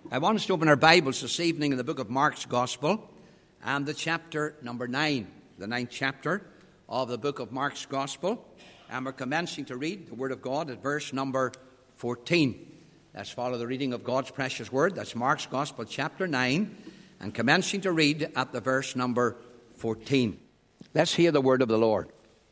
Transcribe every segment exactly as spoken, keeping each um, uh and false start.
I want us to open our Bibles this evening in the book of Mark's Gospel and the chapter number nine, the ninth chapter of the book of Mark's Gospel. And we're commencing to read the Word of God at verse number fourteen. Let's follow the reading of God's precious Word. That's Mark's Gospel, chapter nine, and commencing to read at the verse number fourteen. Let's hear the Word of the Lord.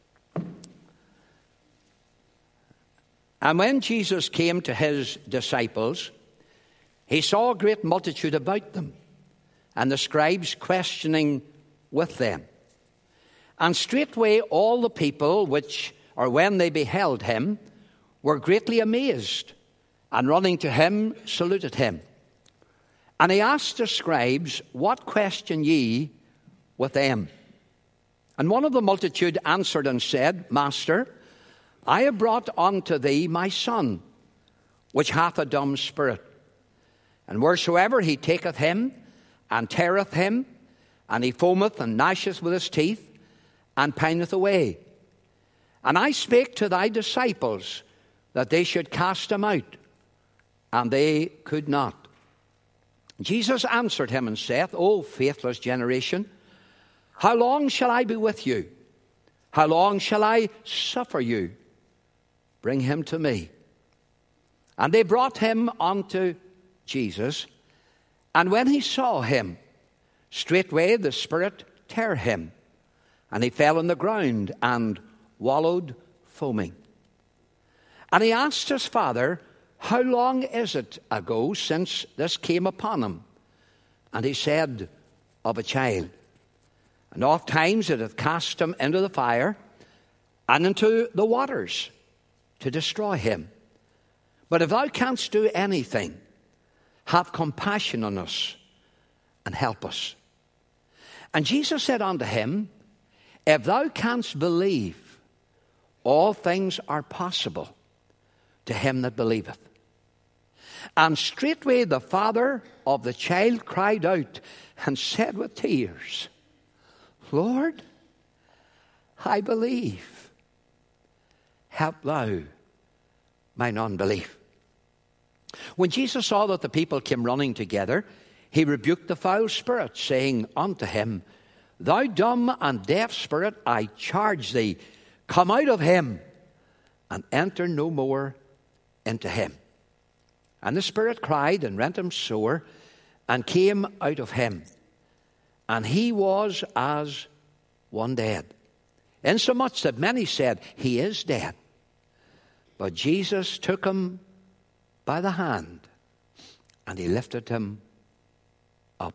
And when Jesus came to his disciples, he saw a great multitude about them, and the scribes questioning with them. And straightway all the people which, or when they beheld him, were greatly amazed, and running to him, saluted him. And he asked the scribes, What question ye with them? And one of the multitude answered and said, Master, I have brought unto thee my son, which hath a dumb spirit. And wheresoever he taketh him, and teareth him, and he foameth and gnasheth with his teeth, and pineth away. And I spake to thy disciples that they should cast him out, and they could not. Jesus answered him and saith, O faithless generation, how long shall I be with you? How long shall I suffer you? Bring him to me. And they brought him unto Jesus, and when he saw him, straightway the spirit tear him, and he fell on the ground and wallowed foaming. And he asked his father, How long is it ago since this came upon him? And he said, Of a child. And oft times it hath cast him into the fire and into the waters to destroy him. But if thou canst do anything, have compassion on us and help us. And Jesus said unto him, If thou canst believe, all things are possible to him that believeth. And straightway the father of the child cried out and said with tears, Lord, I believe. Help thou mine unbelief. When Jesus saw that the people came running together, he rebuked the foul spirit, saying unto him, Thou dumb and deaf spirit, I charge thee, come out of him, and enter no more into him. And the spirit cried and rent him sore, and came out of him. And he was as one dead, insomuch that many said, He is dead. But Jesus took him by the hand, and he lifted him up,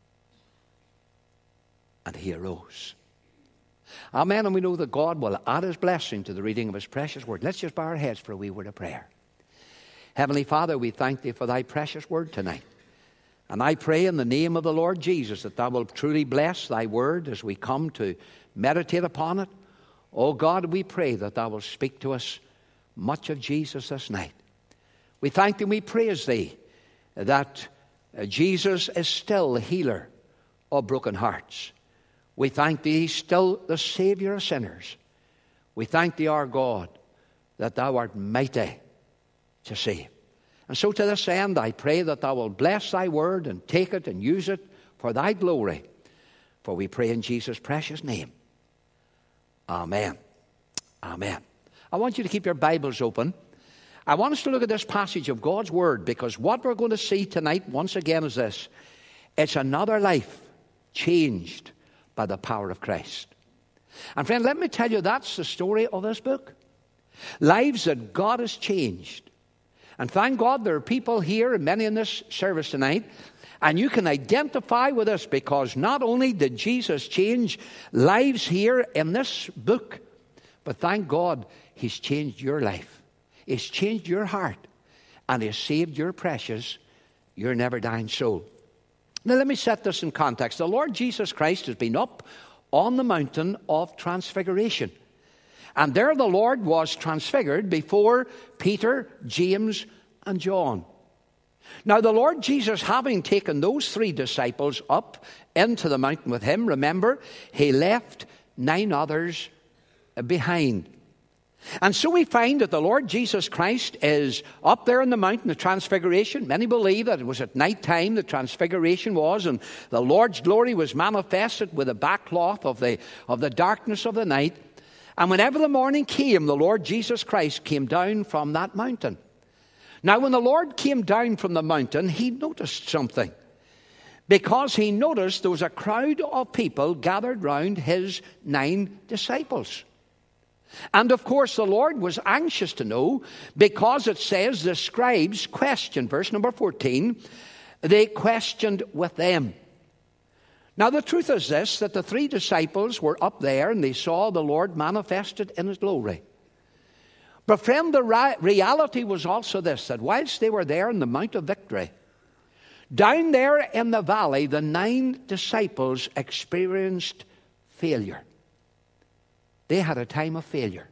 and he arose. Amen. And we know that God will add his blessing to the reading of his precious word. Let's just bow our heads for a wee word of prayer. Heavenly Father, we thank thee for thy precious word tonight. And I pray in the name of the Lord Jesus that thou wilt truly bless thy word as we come to meditate upon it. Oh God, we pray that thou wilt speak to us much of Jesus this night. We thank thee and we praise thee that Jesus is still the healer of broken hearts. We thank thee he's still the Savior of sinners. We thank thee, our God, that thou art mighty to save. And so to this end, I pray that thou wilt bless thy word and take it and use it for thy glory. For we pray in Jesus' precious name. Amen. Amen. I want you to keep your Bibles open. I want us to look at this passage of God's word, because what we're going to see tonight, once again, is this. It's another life changed by the power of Christ. And friend, let me tell you, that's the story of this book. Lives that God has changed. And thank God there are people here, and many in this service tonight, and you can identify with us, because not only did Jesus change lives here in this book, but thank God he's changed your life. He's changed your heart, and he's saved your precious, your never-dying soul. Now let me set this in context. The Lord Jesus Christ has been up on the mountain of transfiguration. And there the Lord was transfigured before Peter, James, and John. Now the Lord Jesus, having taken those three disciples up into the mountain with him, remember, he left nine others behind. And so we find that the Lord Jesus Christ is up there on the mountain of Transfiguration. Many believe that it was at night time the Transfiguration was, and the Lord's glory was manifested with the backcloth of the, of the darkness of the night. And whenever the morning came, the Lord Jesus Christ came down from that mountain. Now, when the Lord came down from the mountain, he noticed something. Because he noticed there was a crowd of people gathered round his nine disciples. And of course, the Lord was anxious to know, because it says the scribes questioned, verse number fourteen, they questioned with them. Now, the truth is this, that the three disciples were up there and they saw the Lord manifested in his glory. But friend, the ri- reality was also this, that whilst they were there on the Mount of Victory, down there in the valley, the nine disciples experienced failure. They had a time of failure.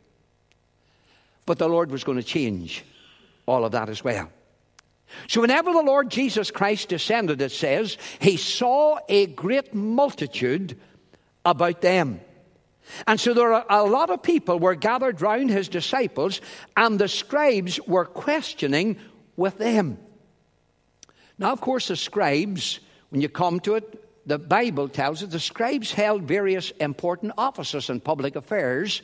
But the Lord was going to change all of that as well. So whenever the Lord Jesus Christ descended, it says, he saw a great multitude about them. And so there are a lot of people were gathered round his disciples, and the scribes were questioning with them. Now, of course, the scribes, when you come to it, the Bible tells us the scribes held various important offices in public affairs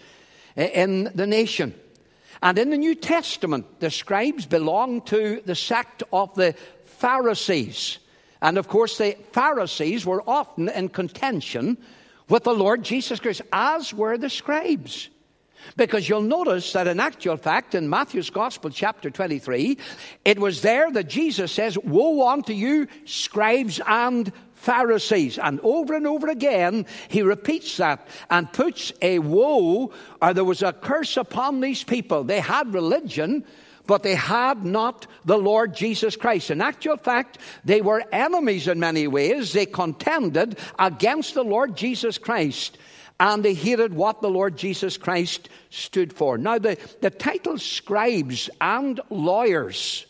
in the nation. And in the New Testament, the scribes belonged to the sect of the Pharisees. And of course, the Pharisees were often in contention with the Lord Jesus Christ, as were the scribes. Because you'll notice that in actual fact, in Matthew's Gospel, chapter twenty-three, it was there that Jesus says, woe unto you, scribes and Pharisees. And over and over again, he repeats that and puts a woe, or there was a curse upon these people. They had religion, but they had not the Lord Jesus Christ. In actual fact, they were enemies in many ways. They contended against the Lord Jesus Christ, and they hated what the Lord Jesus Christ stood for. Now, the, the title scribes and lawyers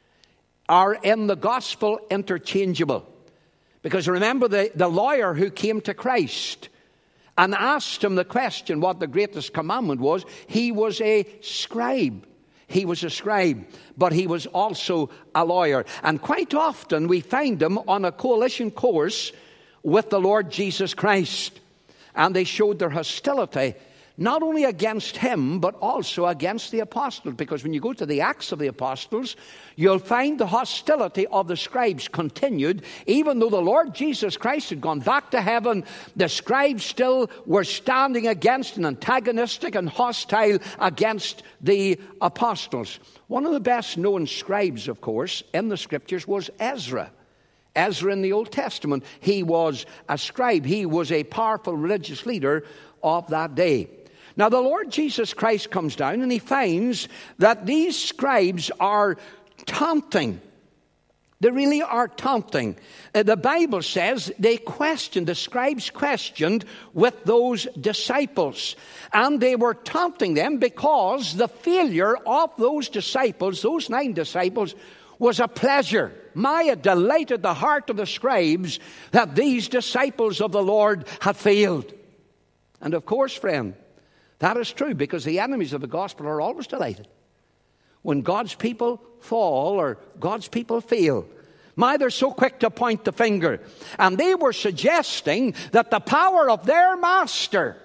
are in the gospel interchangeable. Because remember, the, the lawyer who came to Christ and asked him the question what the greatest commandment was, he was a scribe. He was a scribe, but he was also a lawyer. And quite often we find them on a coalition course with the Lord Jesus Christ. And they showed their hostility not only against him, but also against the apostles. Because when you go to the Acts of the Apostles, you'll find the hostility of the scribes continued. Even though the Lord Jesus Christ had gone back to heaven, the scribes still were standing against and antagonistic and hostile against the apostles. One of the best known scribes, of course, in the scriptures was Ezra. Ezra in the Old Testament, he was a scribe. He was a powerful religious leader of that day. Now, the Lord Jesus Christ comes down and he finds that these scribes are taunting. They really are taunting. Uh, the Bible says they questioned, the scribes questioned with those disciples. And they were taunting them because the failure of those disciples, those nine disciples, was a pleasure. My, it delighted the heart of the scribes that these disciples of the Lord had failed. And of course, friend, that is true, because the enemies of the gospel are always delighted when God's people fall or God's people fail. My, they're so quick to point the finger. And they were suggesting that the power of their master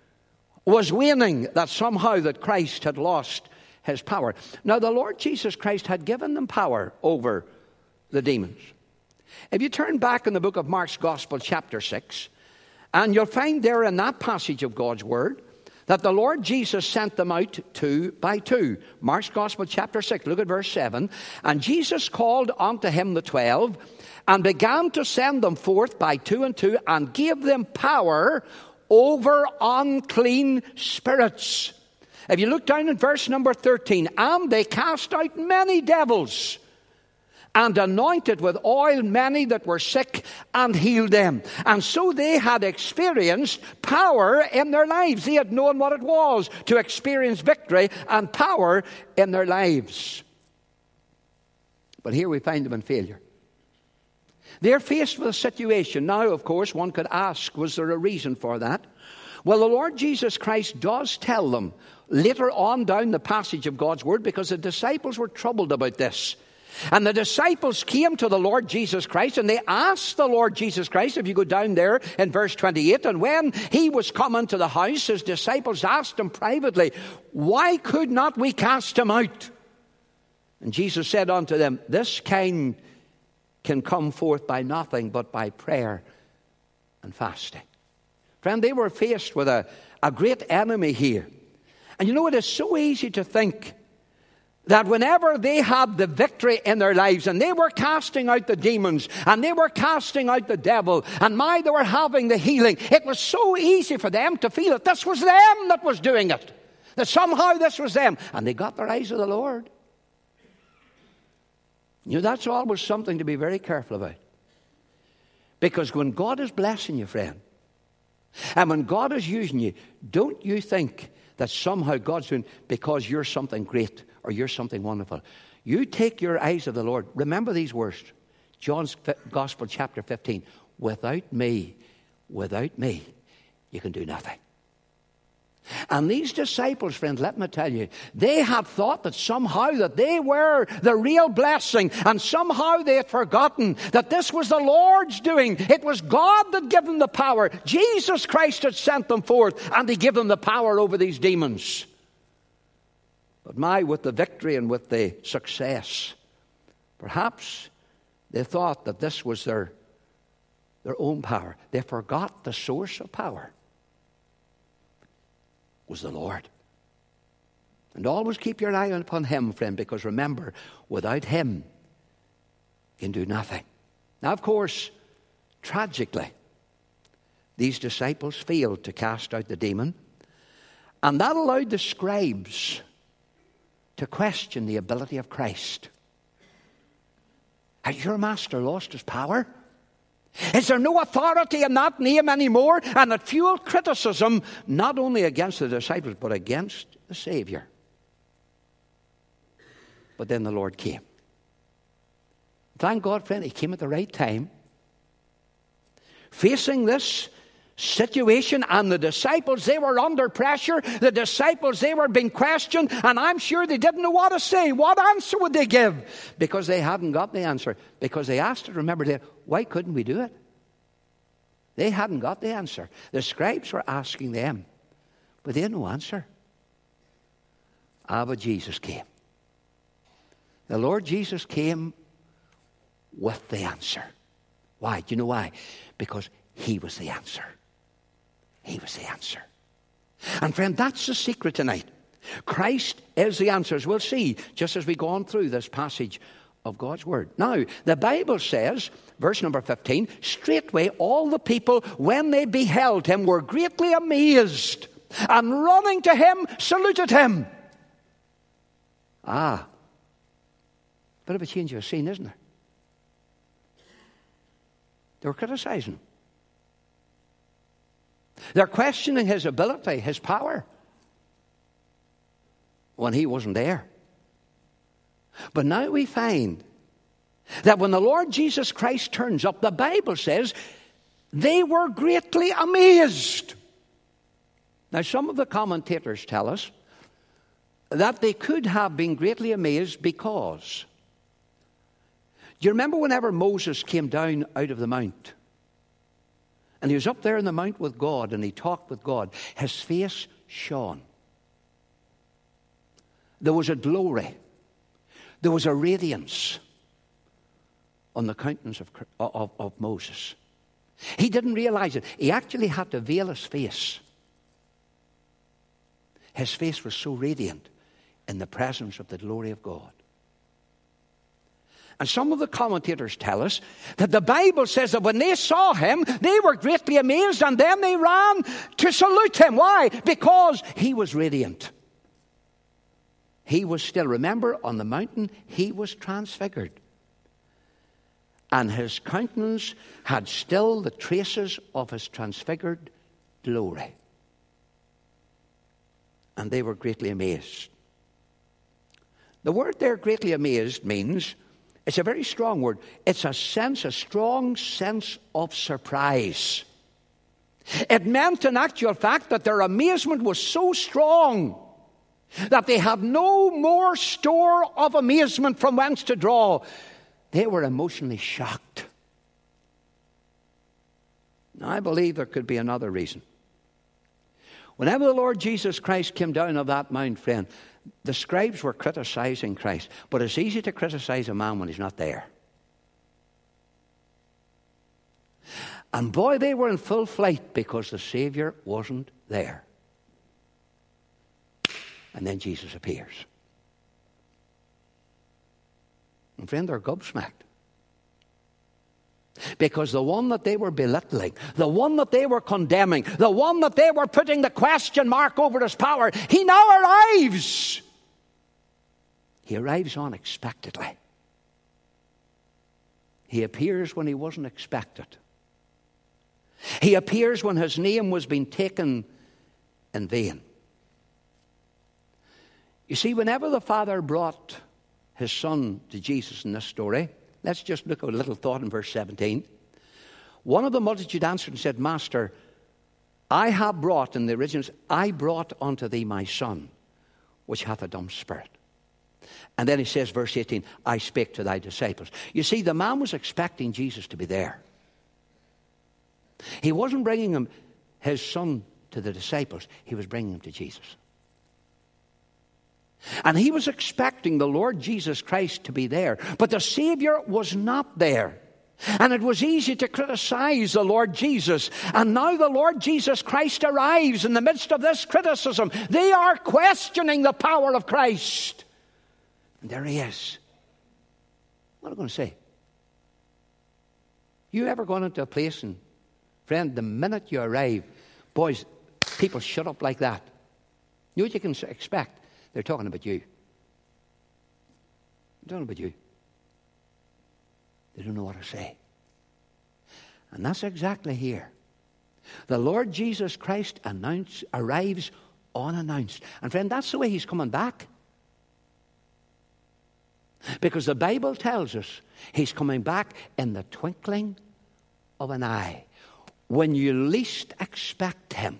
was waning, that somehow that Christ had lost his power. Now, the Lord Jesus Christ had given them power over the demons. If you turn back in the book of Mark's Gospel, chapter six, and you'll find there in that passage of God's Word that the Lord Jesus sent them out two by two. Mark's Gospel, chapter six, look at verse seven. And Jesus called unto him the twelve, and began to send them forth by two and two, and gave them power over unclean spirits. If you look down in verse number thirteen, and they cast out many devils, and anointed with oil many that were sick, and healed them. And so they had experienced power in their lives. They had known what it was to experience victory and power in their lives. But here we find them in failure. They're faced with a situation. Now, of course, one could ask, was there a reason for that? Well, the Lord Jesus Christ does tell them later on down the passage of God's Word, because the disciples were troubled about this. And the disciples came to the Lord Jesus Christ and they asked the Lord Jesus Christ, if you go down there in verse twenty-eight, and when he was come into the house, his disciples asked him privately, why could not we cast him out? And Jesus said unto them, this kind can come forth by nothing but by prayer and fasting. Friend, they were faced with a, a great enemy here. And you know, it is so easy to think that whenever they had the victory in their lives and they were casting out the demons and they were casting out the devil and my, they were having the healing, it was so easy for them to feel that this was them that was doing it. That somehow this was them. And they got their eyes of the Lord. You know, that's always something to be very careful about. Because when God is blessing you, friend, and when God is using you, don't you think that somehow God's doing because you're something great or you're something wonderful. You take your eyes of the Lord. Remember these words. John's Gospel, chapter fifteen. Without me, without me, you can do nothing. And these disciples, friends, let me tell you, they had thought that somehow that they were the real blessing, and somehow they had forgotten that this was the Lord's doing. It was God that gave them the power. Jesus Christ had sent them forth, and he gave them the power over these demons. But my, with the victory and with the success, perhaps they thought that this was their, their own power. They forgot the source of power was the Lord. And always keep your eye upon him, friend, because remember, without him, you can do nothing. Now, of course, tragically, these disciples failed to cast out the demon, and that allowed the scribes to question the ability of Christ. Has your master lost his power? Is there no authority in that name anymore? And it fueled criticism not only against the disciples but against the Savior. But then the Lord came. Thank God, friend, he came at the right time. Facing this situation, and the disciples, they were under pressure. The disciples, they were being questioned, and I'm sure they didn't know what to say. What answer would they give? Because they hadn't got the answer. Because they asked it, remember, they, why couldn't we do it? They hadn't got the answer. The scribes were asking them, but they had no answer. Ah, but Jesus came. The Lord Jesus came with the answer. Why? Do you know why? Because he was the answer. He was the answer. And friend, that's the secret tonight. Christ is the answer, as we'll see just as we go on through this passage of God's Word. Now, the Bible says, verse number fifteen, straightway all the people, when they beheld him, were greatly amazed, and running to him, saluted him. Ah, bit of a change of scene, isn't there? They were criticizing him. They're questioning his ability, his power, when he wasn't there. But now we find that when the Lord Jesus Christ turns up, the Bible says they were greatly amazed. Now, some of the commentators tell us that they could have been greatly amazed because, do you remember whenever Moses came down out of the mount? And he was up there in the mount with God, and he talked with God. His face shone. There was a glory. There was a radiance on the countenance of, of, of Moses. He didn't realize it. He actually had to veil his face. His face was so radiant in the presence of the glory of God. And some of the commentators tell us that the Bible says that when they saw him, they were greatly amazed, and then they ran to salute him. Why? Because he was radiant. He was still, remember, on the mountain, he was transfigured. And his countenance had still the traces of his transfigured glory. And they were greatly amazed. The word there, greatly amazed, means, it's a very strong word. It's a sense, a strong sense of surprise. It meant in actual fact that their amazement was so strong that they had no more store of amazement from whence to draw. They were emotionally shocked. Now, I believe there could be another reason. Whenever the Lord Jesus Christ came down off that mount, friend, the scribes were criticizing Christ. But it's easy to criticize a man when he's not there. And boy, they were in full flight because the Savior wasn't there. And then Jesus appears. And friend, they're gobsmacked. Because the one that they were belittling, the one that they were condemning, the one that they were putting the question mark over his power, he now arrives. He arrives unexpectedly. He appears when he wasn't expected. He appears when his name was being taken in vain. You see, whenever the Father brought his Son to Jesus in this story, let's just look at a little thought in verse seventeen. One of the multitude answered and said, Master, I have brought, in the originals, I brought unto thee my son, which hath a dumb spirit. And then he says, verse eighteen, I spake to thy disciples. You see, the man was expecting Jesus to be there. He wasn't bringing him, his son, to the disciples. He was bringing him to Jesus. And he was expecting the Lord Jesus Christ to be there. But the Savior was not there. And it was easy to criticize the Lord Jesus. And now the Lord Jesus Christ arrives in the midst of this criticism. They are questioning the power of Christ. And there he is. What am I going to say? You ever gone into a place and, friend, the minute you arrive, boys, people shut up like that. You know what you can expect? They're talking about you. They're talking about you. They don't know what to say. And that's exactly here. The Lord Jesus Christ announce, arrives unannounced. And friend, that's the way he's coming back. Because the Bible tells us he's coming back in the twinkling of an eye. When you least expect him,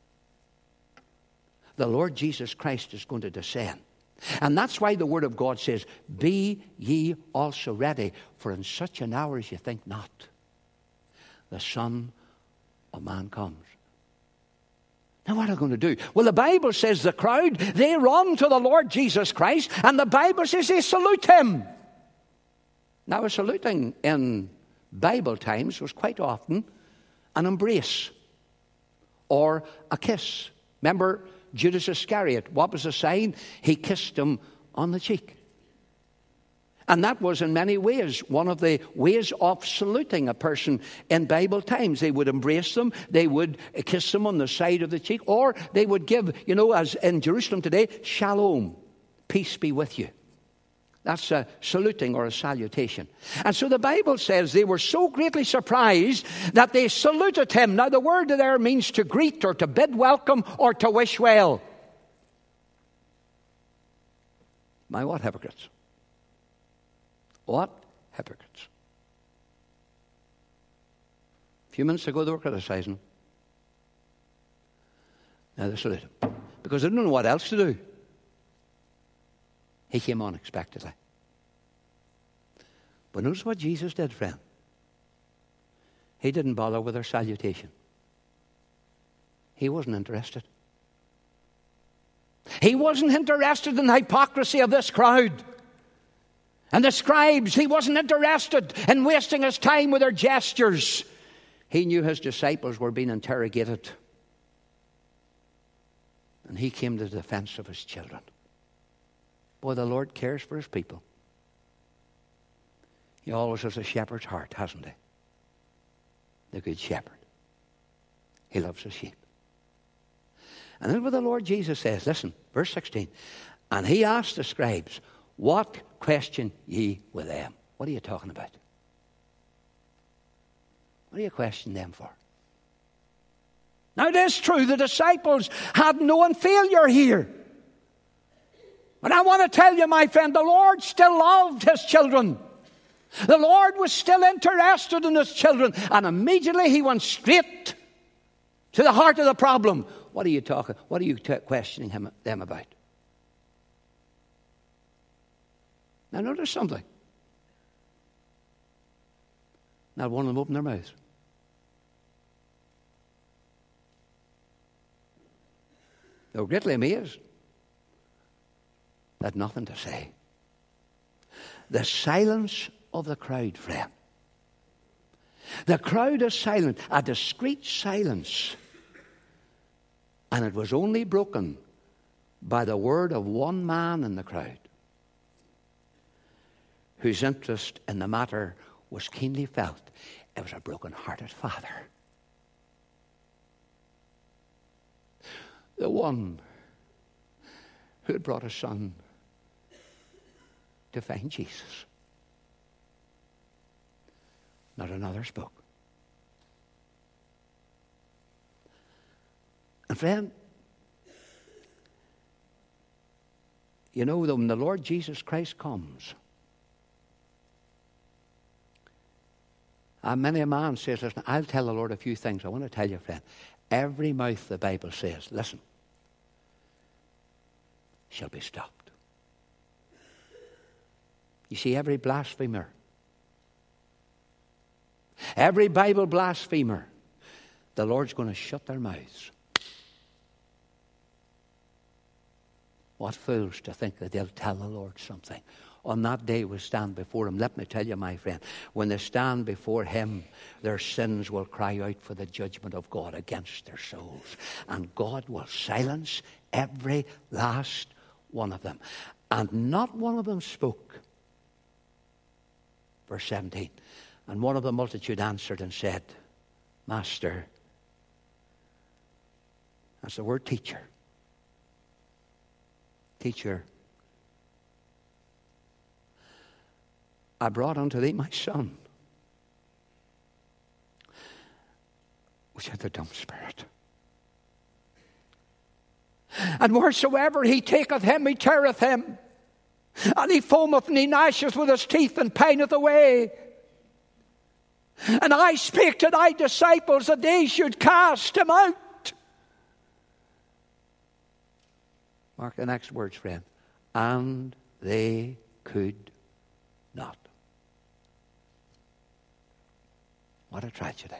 the Lord Jesus Christ is going to descend. And that's why the Word of God says, be ye also ready, for in such an hour as you think not, the Son of Man comes. Now what are they going to do? Well, the Bible says the crowd, they run to the Lord Jesus Christ, and the Bible says they salute him. Now, a saluting in Bible times was quite often an embrace or a kiss. Remember Judas Iscariot, what was the sign? He kissed him on the cheek. And that was in many ways one of the ways of saluting a person in Bible times. They would embrace them, they would kiss them on the side of the cheek, or they would give, you know, as in Jerusalem today, shalom, peace be with you. That's a saluting or a salutation. And so the Bible says they were so greatly surprised that they saluted him. Now the word there means to greet or to bid welcome or to wish well. My what hypocrites? What hypocrites? A few minutes ago they were criticizing him. Now they salute him. Because they didn't know what else to do. He came unexpectedly. But notice what Jesus did, friend. He didn't bother with their salutation. He wasn't interested. He wasn't interested in the hypocrisy of this crowd. And the scribes, he wasn't interested in wasting his time with their gestures. He knew his disciples were being interrogated. And he came to the defense of his children. Boy, the Lord cares for his people. He always has a shepherd's heart, hasn't he? The good shepherd. He loves his sheep. And then what the Lord Jesus says, listen, verse sixteen. And he asked the scribes, what question ye with them? What are you talking about? What are you questioning them for? Now it is true, the disciples had known failure here. But I want to tell you, my friend, the Lord still loved his children. The Lord was still interested in his children. And immediately he went straight to the heart of the problem. What are you talking? What are you t- questioning him, them about? Now notice something. Not one of them opened their mouths. They were greatly amazed. They had nothing to say. The silence of the crowd, friend. The crowd is silent, a discreet silence. And it was only broken by the word of one man in the crowd, whose interest in the matter was keenly felt. It was a broken-hearted father. The one who had brought his son to find Jesus. Not another spoke. And friend, you know, when the Lord Jesus Christ comes, and many a man says, listen, I'll tell the Lord a few things. I want to tell you, friend, every mouth, the Bible says, listen, shall be stopped. You see, every blasphemer, every Bible blasphemer, the Lord's going to shut their mouths. What fools to think that they'll tell the Lord something. On that day we stand before him. Let me tell you, my friend, when they stand before him, their sins will cry out for the judgment of God against their souls. And God will silence every last one of them. And not one of them spoke. Verse seventeen. And one of the multitude answered and said, Master, that's the word teacher. Teacher, I brought unto thee my son, which hath a dumb spirit. And wheresoever he taketh him, he teareth him. And he foameth and he gnasheth with his teeth and pineth away. And I spake to thy disciples that they should cast him out. Mark the next words, friend. And they could not. What a tragedy.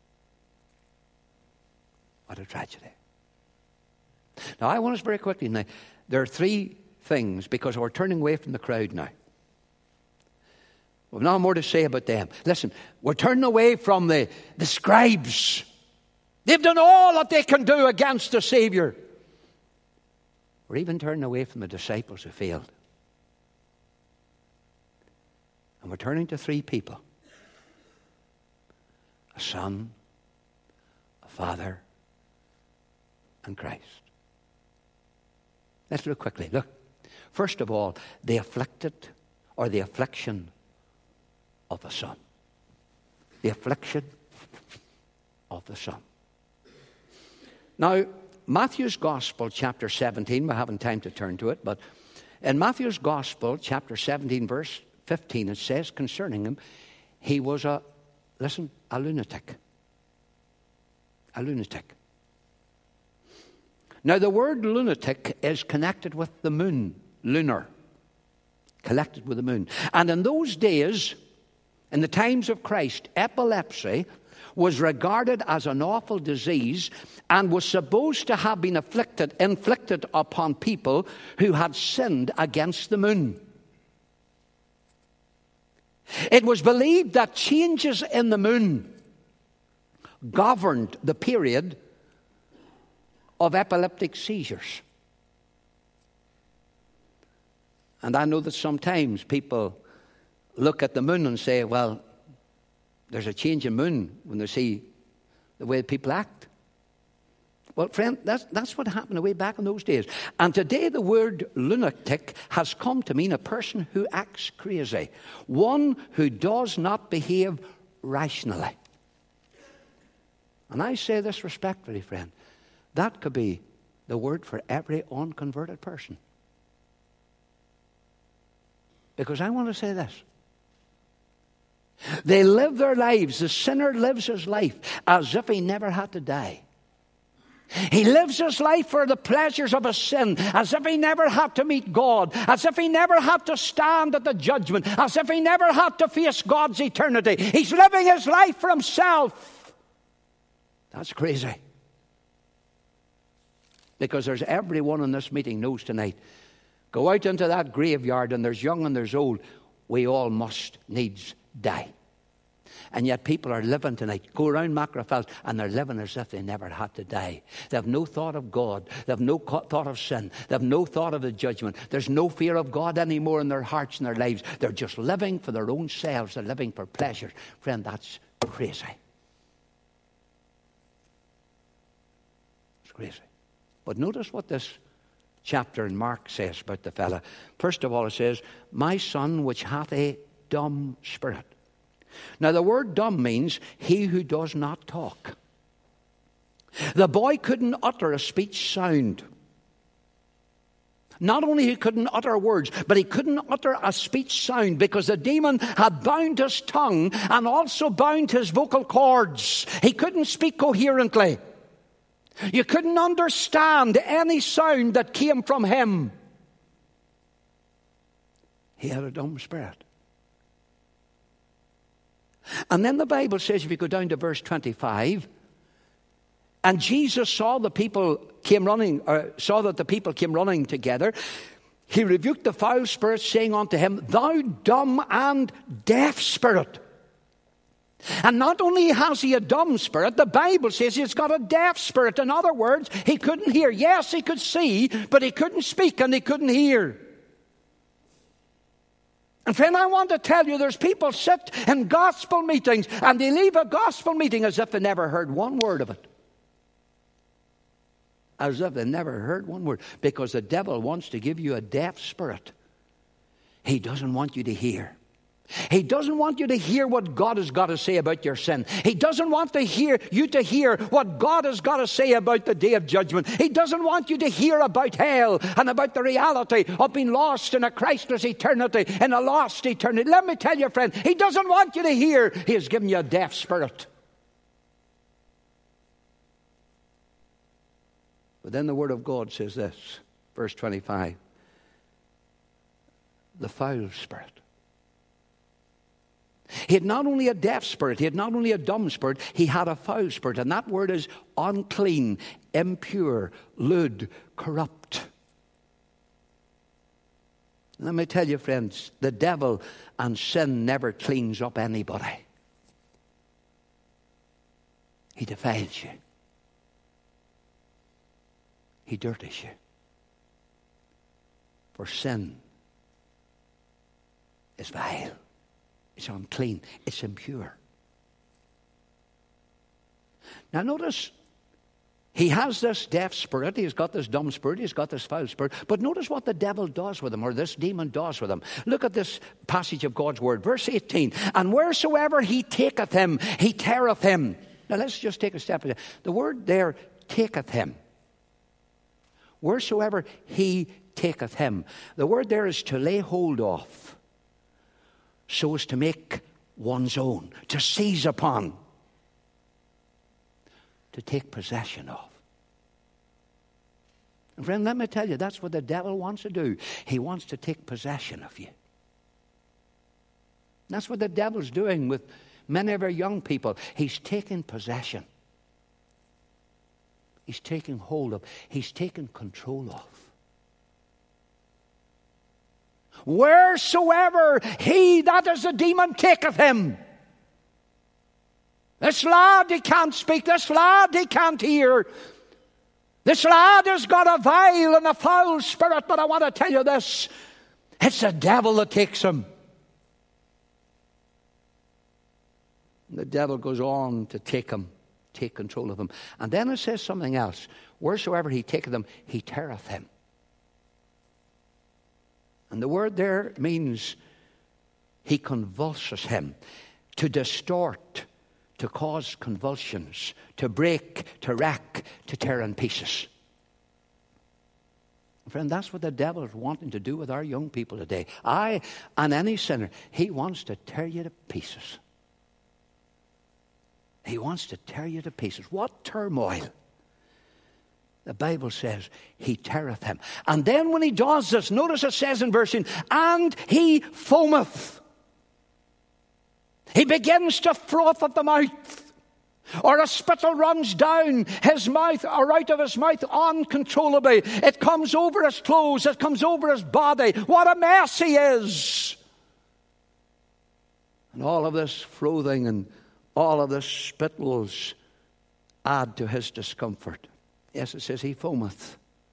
What a tragedy. Now, I want us very quickly now. There are three things, because we're turning away from the crowd now. We've no more to say about them. Listen, we're turning away from the, the scribes. They've done all that they can do against the Savior. We're even turning away from the disciples who failed. And we're turning to three people. A son, a father, and Christ. Let's look quickly. Look. First of all, the afflicted or the affliction of the son. The affliction of the son. Now, Matthew's Gospel, chapter seventeen, we haven't time to turn to it, but in Matthew's Gospel, chapter seventeen, verse fifteen, it says concerning him, he was a, listen, a lunatic. A lunatic. Now, the word lunatic is connected with the moon, lunar, connected with the moon. And in those days, in the times of Christ, epilepsy was regarded as an awful disease and was supposed to have been afflicted, inflicted upon people who had sinned against the moon. It was believed that changes in the moon governed the period of epileptic seizures. And I know that sometimes people look at the moon and say, well, there's a change in moon when they see the way people act. Well, friend, that's, that's what happened way back in those days. And today the word lunatic has come to mean a person who acts crazy. One who does not behave rationally. And I say this respectfully, friend. That could be the word for every unconverted person. Because I want to say this. They live their lives, the sinner lives his life as if he never had to die. He lives his life for the pleasures of his sin, as if he never had to meet God, as if he never had to stand at the judgment, as if he never had to face God's eternity. He's living his life for himself. That's crazy. Because there's everyone in this meeting knows tonight, go out into that graveyard and there's young and there's old. We all must needs die. And yet people are living tonight, go around Macrofeld, and they're living as if they never had to die. They have no thought of God. They have no thought of sin. They have no thought of the judgment. There's no fear of God anymore in their hearts and their lives. They're just living for their own selves. They're living for pleasure. Friend, that's crazy. It's crazy. But notice what this chapter in Mark says about the fella. First of all, it says, my son which hath a dumb spirit. Now, the word dumb means he who does not talk. The boy couldn't utter a speech sound. Not only he couldn't utter words, but he couldn't utter a speech sound because the demon had bound his tongue and also bound his vocal cords. He couldn't speak coherently. You couldn't understand any sound that came from him. He had a dumb spirit. And then the Bible says, if you go down to verse twenty-five, and Jesus saw the people came running, or saw that the people came running together, he rebuked the foul spirit, saying unto him, thou dumb and deaf spirit. And not only has he a dumb spirit, the Bible says he's got a deaf spirit. In other words, he couldn't hear. Yes, he could see, but he couldn't speak and he couldn't hear. And friend, I want to tell you, there's people sit in gospel meetings and they leave a gospel meeting as if they never heard one word of it. As if they never heard one word. Because the devil wants to give you a deaf spirit. He doesn't want you to hear. He doesn't want you to hear what God has got to say about your sin. He doesn't want to hear you to hear what God has got to say about the day of judgment. He doesn't want you to hear about hell and about the reality of being lost in a Christless eternity, in a lost eternity. Let me tell you, friend, he doesn't want you to hear. He has given you a deaf spirit. But then the Word of God says this, verse twenty-five, the foul spirit. He had not only a deaf spirit, he had not only a dumb spirit, he had a foul spirit. And that word is unclean, impure, lewd, corrupt. Let me tell you, friends, the devil and sin never cleans up anybody. He defiles you. He dirties you. For sin is vile. It's unclean. It's impure. Now notice, he has this deaf spirit. He's got this dumb spirit. He's got this foul spirit. But notice what the devil does with him, or this demon does with him. Look at this passage of God's word. Verse eighteen. And wheresoever he taketh him, he teareth him. Now let's just take a step. The word there, taketh him. Wheresoever he taketh him. The word there is to lay hold of. So as to make one's own, to seize upon, to take possession of. And friend, let me tell you, that's what the devil wants to do. He wants to take possession of you. That's what the devil's doing with many of our young people. He's taking possession. He's taking hold of. He's taking control of. Wheresoever he, that is the demon, taketh him. This lad, he can't speak. This lad, he can't hear. This lad has got a vile and a foul spirit. But I want to tell you this. It's the devil that takes him. The devil goes on to take him, take control of him. And then it says something else. Wheresoever he taketh him, he teareth him. And the word there means he convulses him, to distort, to cause convulsions, to break, to rack, to tear in pieces. Friend, that's what the devil is wanting to do with our young people today. I and any sinner, he wants to tear you to pieces. He wants to tear you to pieces. What turmoil the Bible says he teareth him. And then when he does this, notice it says in verse eighteen, and he foameth. He begins to froth at the mouth. Or a spittle runs down his mouth or out of his mouth uncontrollably. It comes over his clothes. It comes over his body. What a mess he is. And all of this frothing and all of the spittles add to his discomfort. Yes, it says he foameth.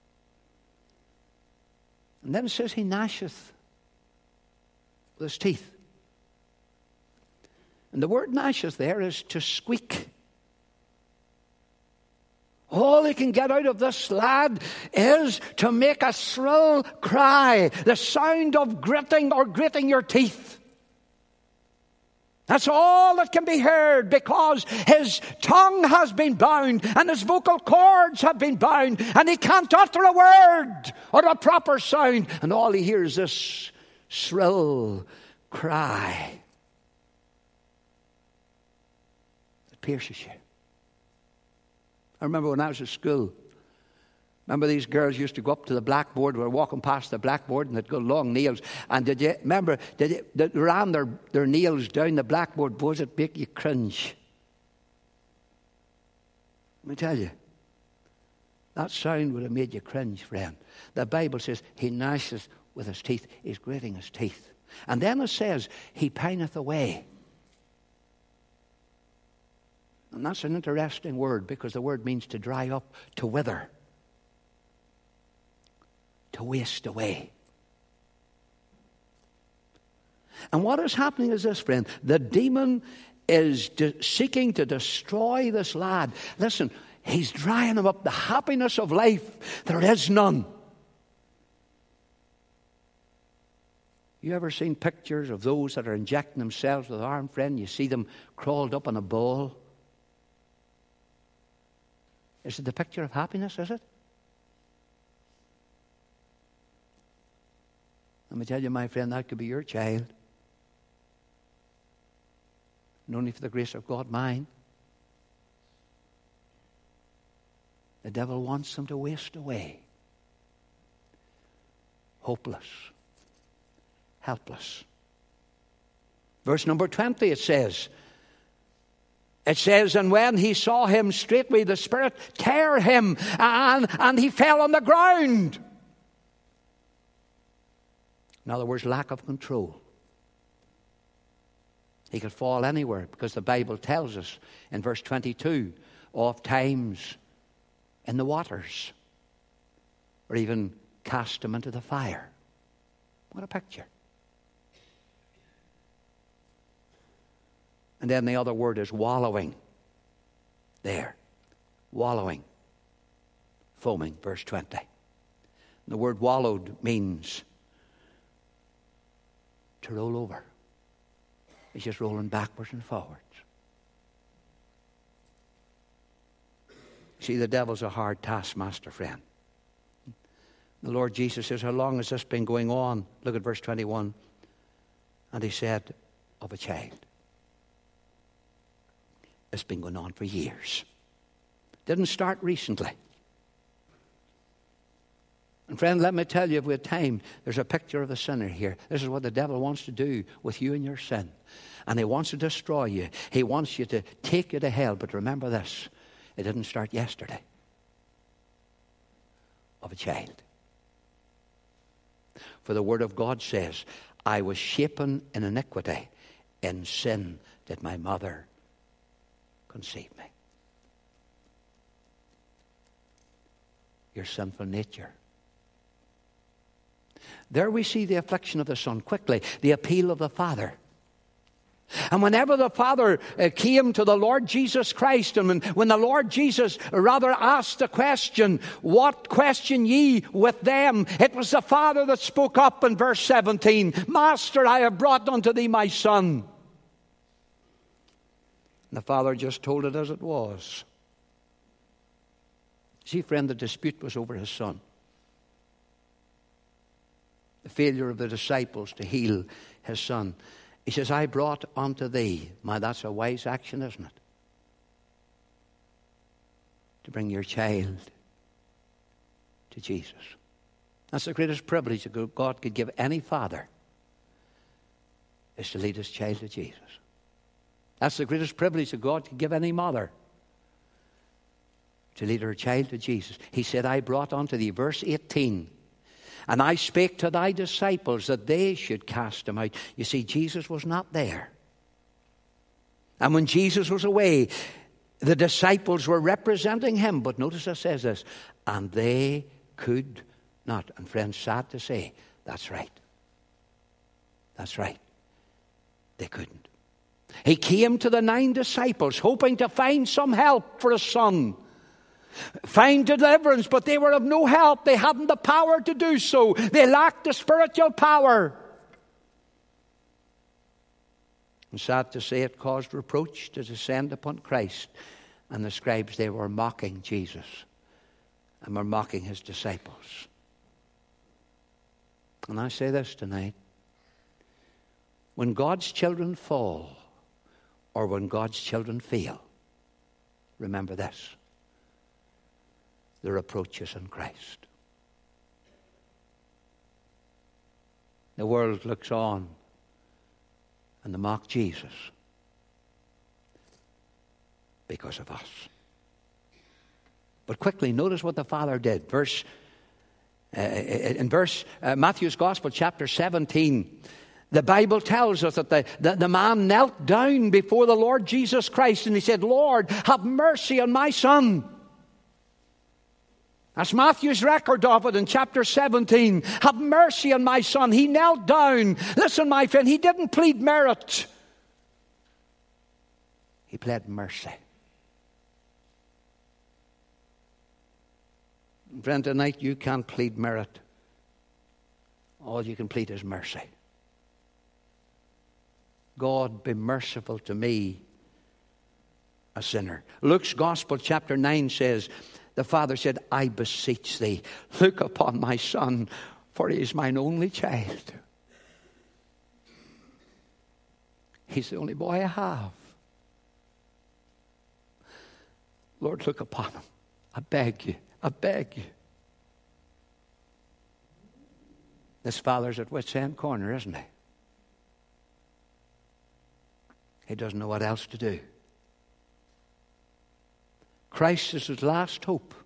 And then it says he gnasheth with his teeth. And the word gnasheth there is to squeak. All he can get out of this lad is to make a shrill cry, the sound of gritting or gritting your teeth. That's all that can be heard, because his tongue has been bound and his vocal cords have been bound, and he can't utter a word or a proper sound, and all he hears is this shrill cry that pierces you. I remember when I was at school, remember these girls used to go up to the blackboard. We were walking past the blackboard and they'd got long nails. And did you remember, did you, they ran their, their nails down the blackboard? Boys, it make you cringe. Let me tell you, that sound would have made you cringe, friend. The Bible says he gnashes with his teeth. He's grating his teeth. And then it says he pineth away. And that's an interesting word, because the word means to dry up, to wither, to waste away. And what is happening is this, friend. The demon is de- seeking to destroy this lad. Listen, he's drying him up. The happiness of life, there is none. You ever seen pictures of those that are injecting themselves with iron, friend? You see them crawled up in a ball. Is it the picture of happiness, is it? Let me tell you, my friend, that could be your child. And only for the grace of God, mine. The devil wants them to waste away. Hopeless. Helpless. Verse number twenty, it says, It says, and when he saw him, straightway the Spirit tear him, and, and he fell on the ground. In other words, lack of control. He could fall anywhere, because the Bible tells us in verse twenty-two of times in the waters, or even cast him into the fire. What a picture. And then the other word is wallowing. There. Wallowing. Foaming, verse twenty. The word wallowed means to roll over. It's just rolling backwards and forwards. See, the devil's a hard taskmaster, friend. The Lord Jesus says, how long has this been going on? Look at verse twenty-one. And he said, of a child. It's been going on for years. Didn't start recently. And friend, let me tell you, if we had time, there's a picture of the sinner here. This is what the devil wants to do with you and your sin. And he wants to destroy you. He wants you to take you to hell. But remember this, it didn't start yesterday. Of a child. For the word of God says, I was shapen in iniquity. In sin did my mother conceive me. Your sinful nature. There we see the affliction of the Son quickly, the appeal of the Father. And whenever the Father uh, came to the Lord Jesus Christ, and when, when the Lord Jesus rather asked the question, what question ye with them? It was the Father that spoke up in verse seventeen. Master, I have brought unto thee my son. And the Father just told it as it was. See, friend, the dispute was over his son. The failure of the disciples to heal his son. He says, I brought unto thee. My, that's a wise action, isn't it? To bring your child to Jesus. That's the greatest privilege that God could give any father, is to lead his child to Jesus. That's the greatest privilege that God could give any mother, to lead her child to Jesus. He said, I brought unto thee, verse eighteen, and I spake to thy disciples that they should cast him out. You see, Jesus was not there. And when Jesus was away, the disciples were representing him. But notice it says this, and they could not. And friends, sad to say, that's right. That's right. They couldn't. He came to the nine disciples hoping to find some help for his son, find deliverance, but they were of no help. They hadn't the power to do so. They lacked the spiritual power. And sad to say, it caused reproach to descend upon Christ. And the scribes, they were mocking Jesus and were mocking his disciples. And I say this tonight. When God's children fall, or when God's children fail, remember this: the reproach is in Christ. The world looks on and they mock Jesus because of us. But quickly, notice what the Father did. Verse uh, in verse uh, Matthew's Gospel, chapter seventeen. The Bible tells us that the, the, the man knelt down before the Lord Jesus Christ and he said, Lord, have mercy on my son. That's Matthew's record of it in chapter seventeen. Have mercy on my son. He knelt down. Listen, my friend, he didn't plead merit. He pled mercy. Friend, tonight you can't plead merit. All you can plead is mercy. God, be merciful to me, a sinner. Luke's Gospel, chapter nine says, the Father said, I beseech thee, look upon my son, for he is mine only child. He's the only boy I have. Lord, look upon him. I beg you. I beg you. This father's at wit's end corner, isn't he? He doesn't know what else to do. Christ is his last hope.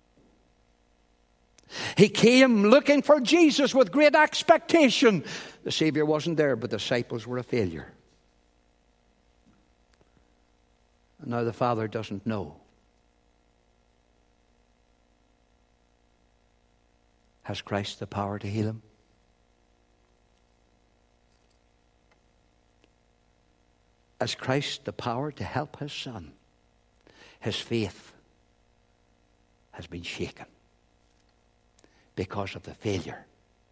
He came looking for Jesus with great expectation. The Savior wasn't there, but the disciples were a failure. And now the Father doesn't know. Has Christ the power to heal him? Has Christ the power to help his son? His faith has been shaken because of the failure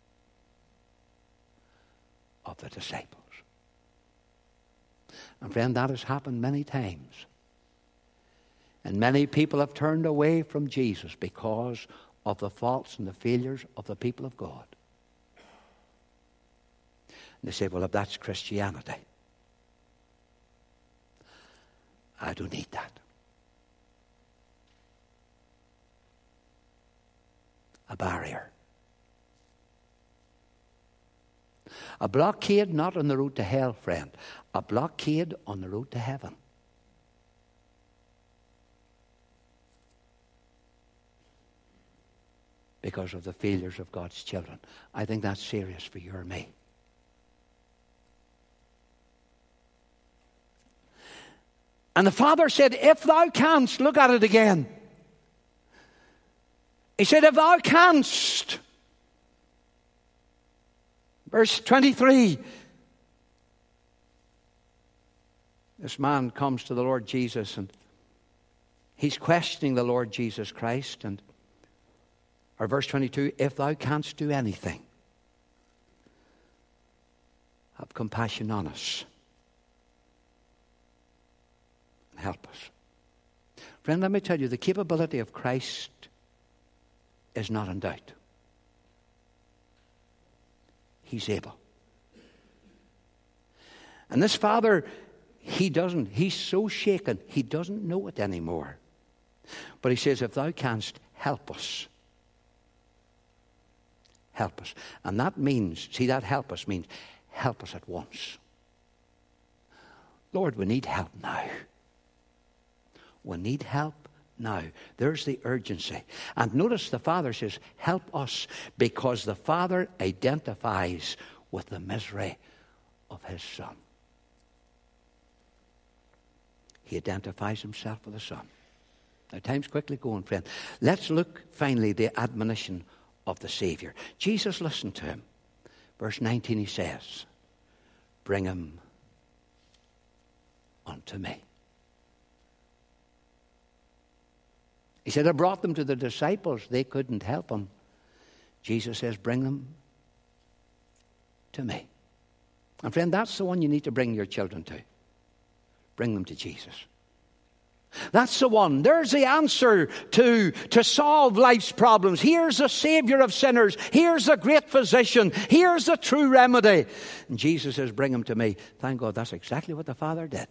of the disciples. And friend, that has happened many times. And many people have turned away from Jesus because of the faults and the failures of the people of God. And they say, well, if that's Christianity, I don't need that. A barrier. A blockade not on the road to hell, friend. A blockade on the road to heaven. Because of the failures of God's children. I think that's serious for you or me. And the Father said, if thou canst, look at it again. He said, if thou canst. Verse twenty-three. This man comes to the Lord Jesus and he's questioning the Lord Jesus Christ. And or verse twenty-two, if thou canst do anything, have compassion on us. Help us. Friend, let me tell you, the capability of Christ is not in doubt. He's able. And this father, he doesn't, he's so shaken, he doesn't know it anymore. But he says, if thou canst help us. help us. And that means, see, that help us means help us at once. Lord, we need help now. We need help now. There's the urgency. And notice the Father says, help us, because the Father identifies with the misery of his Son. He identifies himself with the Son. Now, time's quickly going, friend. Let's look finally at the admonition of the Savior. Jesus listened to him. Verse nineteen, he says, bring him unto me. He said, I brought them to the disciples. They couldn't help him. Jesus says, bring them to me. And friend, that's the one you need to bring your children to. Bring them to Jesus. That's the one. There's the answer to, to solve life's problems. Here's the Savior of sinners. Here's the great physician. Here's the true remedy. And Jesus says, bring him to me. Thank God, that's exactly what the Father did.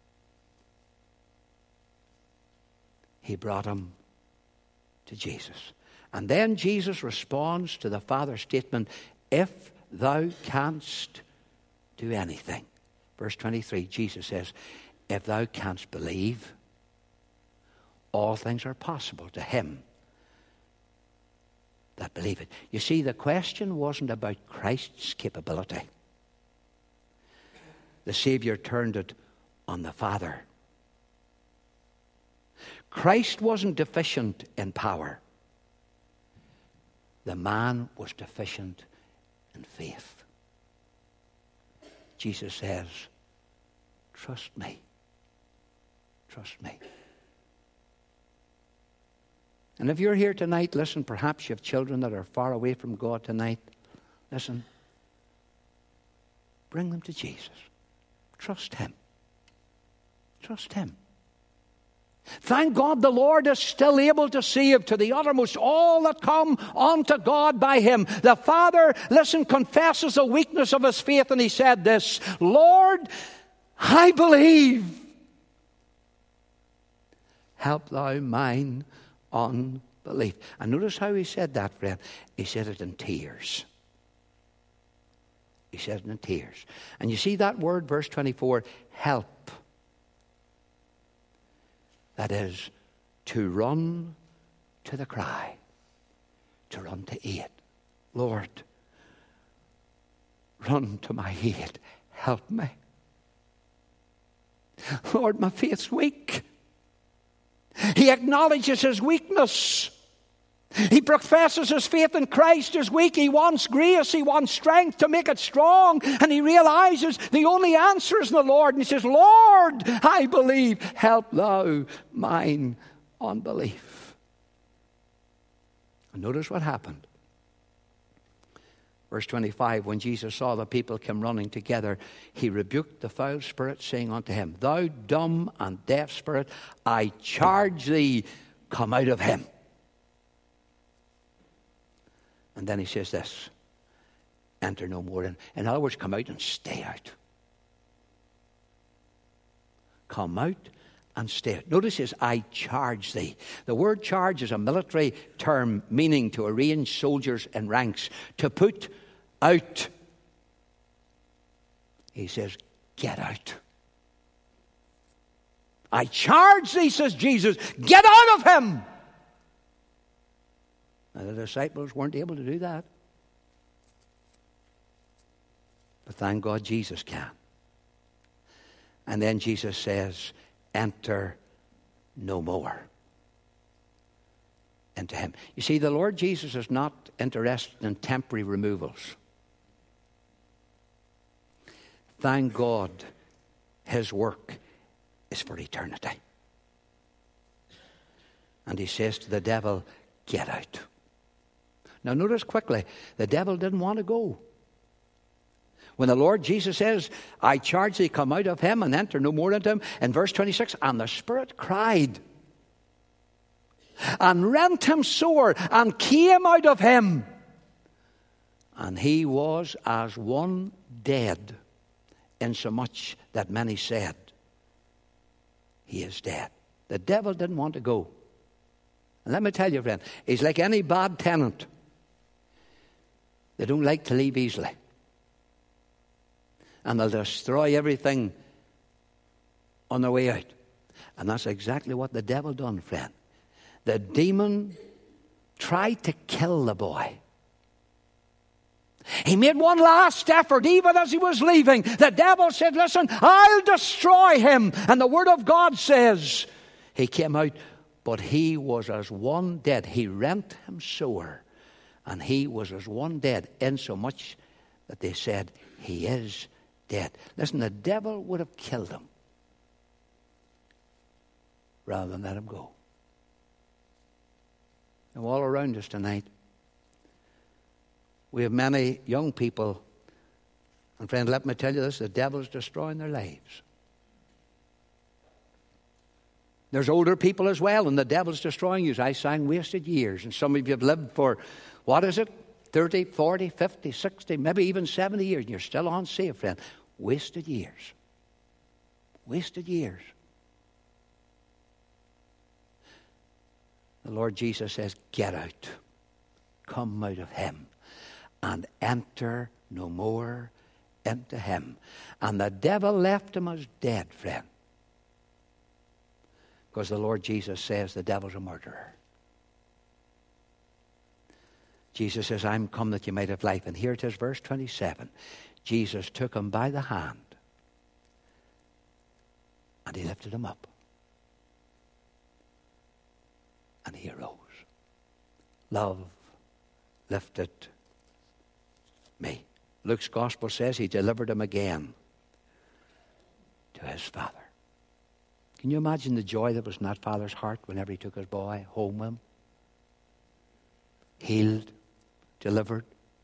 He brought him to Jesus. And then Jesus responds to the Father's statement, if thou canst do anything. Verse twenty-three, Jesus says, if thou canst believe, all things are possible to him that believe it. You see, the question wasn't about Christ's capability. The Savior turned it on the Father. Christ wasn't deficient in power. The man was deficient in faith. Jesus says, trust me. Trust me. And if you're here tonight, listen, perhaps you have children that are far away from God tonight. Listen, bring them to Jesus. Trust him. Trust him. Thank God the Lord is still able to save to the uttermost all that come unto God by him. The Father, listen, confesses the weakness of his faith, and he said this, Lord, I believe. Help thou mine unbelief. And notice how he said that, friend. He said it in tears. He said it in tears. And you see that word, verse twenty-four, help. That is, to run to the cry, to run to aid. Lord, run to my aid. Help me. Lord, my faith's weak. He acknowledges his weakness. He professes his faith in Christ is weak. He wants grace. He wants strength to make it strong. And he realizes the only answer is in the Lord. And he says, Lord, I believe. Help thou mine unbelief. And notice what happened. Verse twenty-five, when Jesus saw the people come running together, he rebuked the foul spirit, saying unto him, thou dumb and deaf spirit, I charge thee, come out of him. And then he says this, enter no more in. In other words, come out and stay out. Come out and stay out. Notice this, I charge thee. The word charge is a military term meaning to arrange soldiers in ranks, to put out. He says, get out. I charge thee, says Jesus, get out of him. Now, the disciples weren't able to do that. But thank God Jesus can. And then Jesus says, enter no more into him. You see, the Lord Jesus is not interested in temporary removals. Thank God his work is for eternity. And he says to the devil, get out. Now notice quickly, the devil didn't want to go. When the Lord Jesus says, I charge thee, come out of him and enter no more into him, in verse twenty-six, and the spirit cried and rent him sore and came out of him. And he was as one dead, insomuch that many said, he is dead. The devil didn't want to go. And let me tell you, friend, he's like any bad tenant. They don't like to leave easily. And they'll destroy everything on their way out. And that's exactly what the devil done, friend. The demon tried to kill the boy. He made one last effort, even as he was leaving. The devil said, listen, I'll destroy him. And the word of God says, he came out, but he was as one dead. He rent him sore, and he was as one dead, insomuch that they said, he is dead. Listen, the devil would have killed him rather than let him go. And all around us tonight, we have many young people, and friend, let me tell you this, the devil's destroying their lives. There's older people as well, and the devil's destroying you. I sang wasted years, and some of you have lived for, what is it, thirty, forty, fifty, sixty, maybe even seventy years, and you're still unsaved, friend. Wasted years. Wasted years. The Lord Jesus says, get out. Come out of him and enter no more into him. And the devil left him as dead, friend. Because the Lord Jesus says the devil's a murderer. Jesus says, I'm come that you might have life. And here it is, verse twenty-seven. Jesus took him by the hand and he lifted him up. And he arose. Love lifted me. Luke's gospel says he delivered him again to his father. Can you imagine the joy that was in that father's heart whenever he took his boy home with him? Healed, delivered.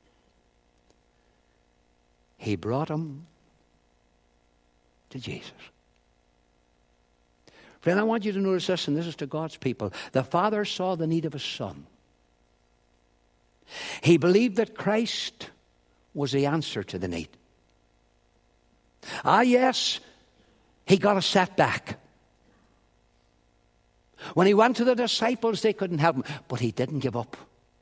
He brought him to Jesus. Friend, I want you to notice this, and this is to God's people. The Father saw the need of his Son. He believed that Christ was the answer to the need. Ah, yes, he got a setback. When he went to the disciples, they couldn't help him, but he didn't give up.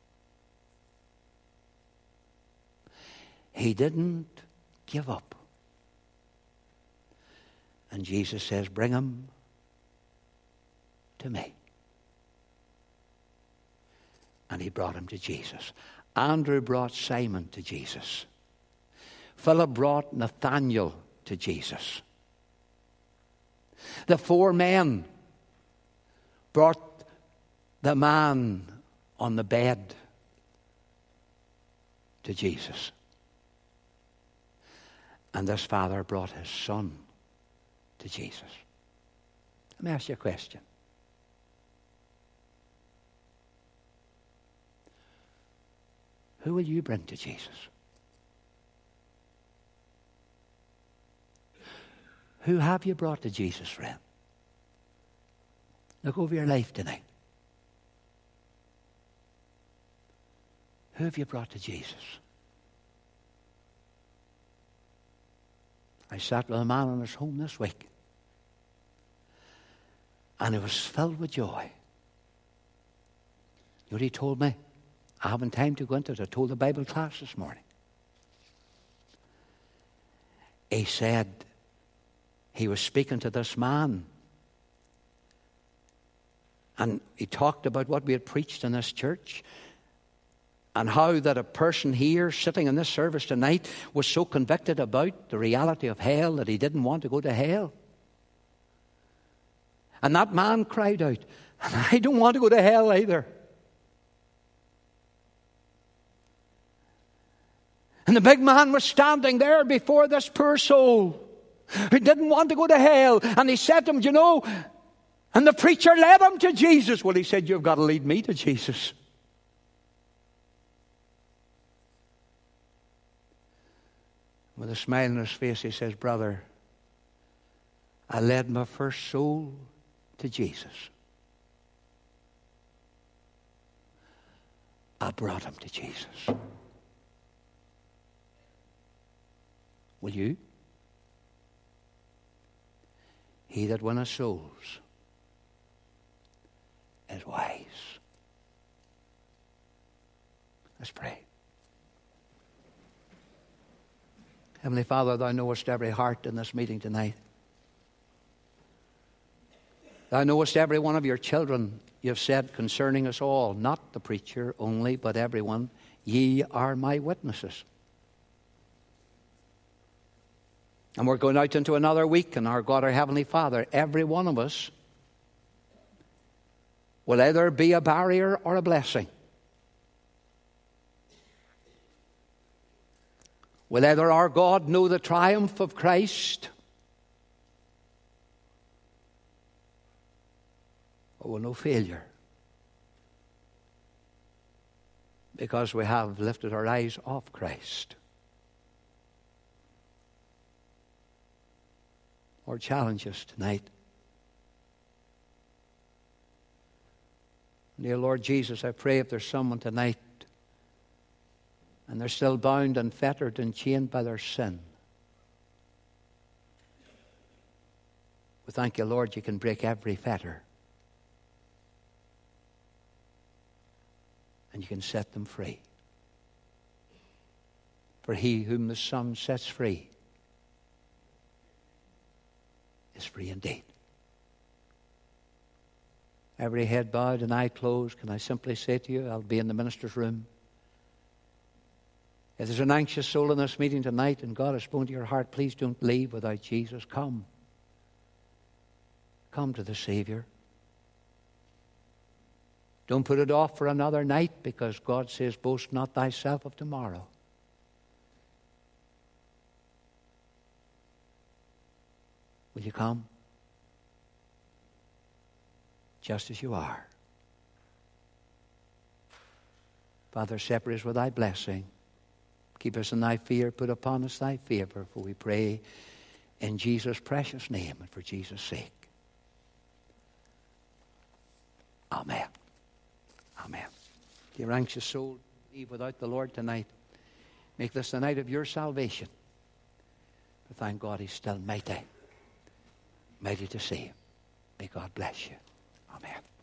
He didn't give up. And Jesus says, bring him to me. And he brought him to Jesus. Andrew brought Simon to Jesus. Philip brought Nathanael to Jesus. The four men brought the man on the bed to Jesus. And this father brought his son to Jesus. Let me ask you a question. Who will you bring to Jesus? Who have you brought to Jesus, friend? Look over your life tonight. Who have you brought to Jesus? I sat with a man in his home this week, and he was filled with joy. You know what he told me? I haven't time to go into it. I told the Bible class this morning. He said he was speaking to this man, and he talked about what we had preached in this church, and how that a person here sitting in this service tonight was so convicted about the reality of hell that he didn't want to go to hell. And that man cried out, I don't want to go to hell either. And the big man was standing there before this poor soul who didn't want to go to hell. And he said to him, you know, and the preacher led him to Jesus. Well, he said, you've got to lead me to Jesus. With a smile on his face, he says, brother, I led my first soul to Jesus. I brought him to Jesus. Will you? He that winneth souls is wise. Let's pray. Heavenly Father, Thou knowest every heart in this meeting tonight. Thou knowest every one of your children. You've said concerning us all, not the preacher only, but everyone, ye are my witnesses. And we're going out into another week, and our God, our Heavenly Father, every one of us will either be a barrier or a blessing. Will either our God know the triumph of Christ, or will know failure, because we have lifted our eyes off Christ. Or challenge us tonight. Dear Lord Jesus, I pray if there's someone tonight and they're still bound and fettered and chained by their sin, we thank you, Lord, you can break every fetter and you can set them free. For he whom the Son sets free is free indeed. Every head bowed and eye closed, can I simply say to you, I'll be in the minister's room. If there's an anxious soul in this meeting tonight and God has spoken to your heart, please don't leave without Jesus. Come. Come to the Savior. Don't put it off for another night, because God says, boast not thyself of tomorrow. Will you come? Just as you are. Father, separate us with thy blessing. Keep us in thy fear. Put upon us thy favor. For we pray in Jesus' precious name and for Jesus' sake. Amen. Amen. Dear anxious soul, leave without the Lord tonight. Make this the night of your salvation. But thank God he's still mighty. Mighty to save. May God bless you. Amen.